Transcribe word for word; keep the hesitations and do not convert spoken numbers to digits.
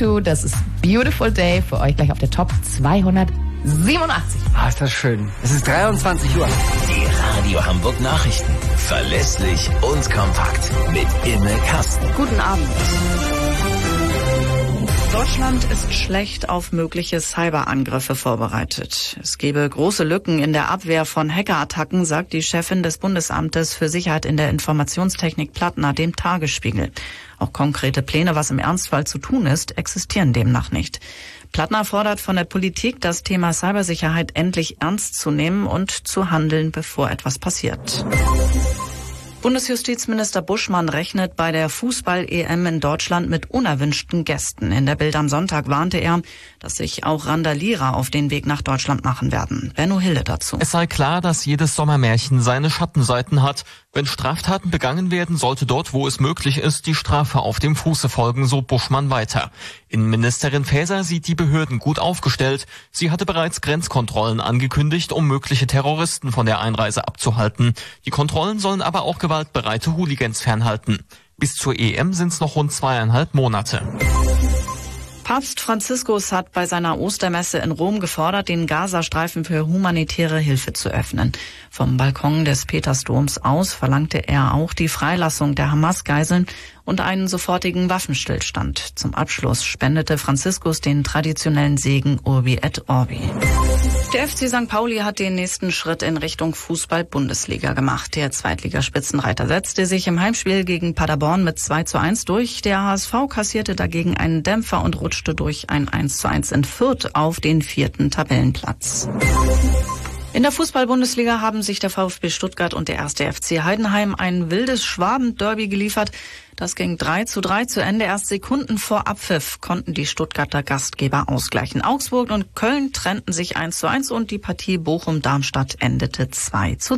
zwei, das ist Beautiful Day für euch gleich auf der Top zweihundertsiebenundachtzig. Ah, ist das schön. Es ist dreiundzwanzig Uhr. Die Radio Hamburg Nachrichten. Verlässlich und kompakt. Mit Imme Kasten. Guten Abend. Deutschland ist schlecht auf mögliche Cyberangriffe vorbereitet. Es gebe große Lücken in der Abwehr von Hackerattacken, sagt die Chefin des Bundesamtes für Sicherheit in der Informationstechnik Plattner dem Tagesspiegel. Auch konkrete Pläne, was im Ernstfall zu tun ist, existieren demnach nicht. Plattner fordert von der Politik, das Thema Cybersicherheit endlich ernst zu nehmen und zu handeln, bevor etwas passiert. Bundesjustizminister Buschmann rechnet bei der Fußball-E M in Deutschland mit unerwünschten Gästen. In der Bild am Sonntag warnte er, dass sich auch Randalierer auf den Weg nach Deutschland machen werden. Benno Hille dazu. Es sei klar, dass jedes Sommermärchen seine Schattenseiten hat. Wenn Straftaten begangen werden, sollte dort, wo es möglich ist, die Strafe auf dem Fuße folgen, so Buschmann weiter. Innenministerin Faeser sieht die Behörden gut aufgestellt. Sie hatte bereits Grenzkontrollen angekündigt, um mögliche Terroristen von der Einreise abzuhalten. Die Kontrollen sollen aber auch gewaltbereite Hooligans fernhalten. Bis zur E M sind es noch rund zweieinhalb Monate. Papst Franziskus hat bei seiner Ostermesse in Rom gefordert, den Gazastreifen für humanitäre Hilfe zu öffnen. Vom Balkon des Petersdoms aus verlangte er auch die Freilassung der Hamas-Geiseln und einen sofortigen Waffenstillstand. Zum Abschluss spendete Franziskus den traditionellen Segen Urbi et Orbi. Der F C Sankt Pauli hat den nächsten Schritt in Richtung Fußball-Bundesliga gemacht. Der Zweitligaspitzenreiter setzte sich im Heimspiel gegen Paderborn mit zwei zu eins durch. Der H S V kassierte dagegen einen Dämpfer und rutschte durch ein eins zu eins in Fürth auf den vierten Tabellenplatz. In der Fußball-Bundesliga haben sich der VfB Stuttgart und der erste F C Heidenheim ein wildes Schwaben-Derby geliefert. Das ging drei zu drei zu Ende. Erst Sekunden vor Abpfiff konnten die Stuttgarter Gastgeber ausgleichen. Augsburg und Köln trennten sich eins zu eins und die Partie Bochum-Darmstadt endete zwei zu zwei.